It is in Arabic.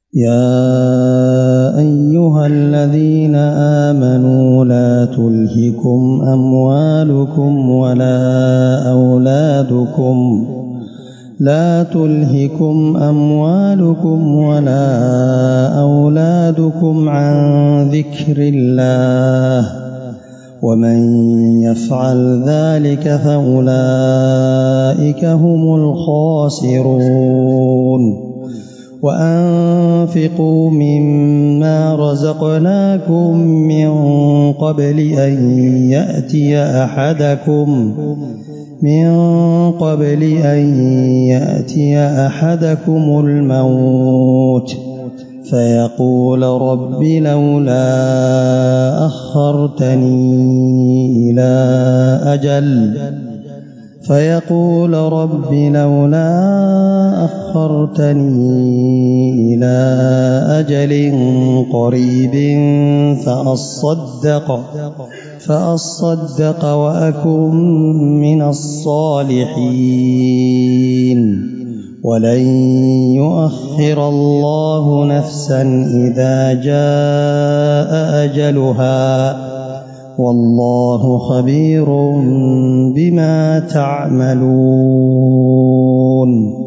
يا أيها الذين آمنوا لا تلهكم أموالكم ولا أولادكم عن ذكر الله ومن يفعل ذلك فأولئك هم الخاسرون وأنفقوا مما رزقناكم من قبل أن يأتي أحدكم الموت فيقول رب لولا أخرتني إلى أجل قريب فأصدق وأكن من الصالحين ولن يؤخر الله نفسا إذا جاء أجلها والله خبير بما تعملون.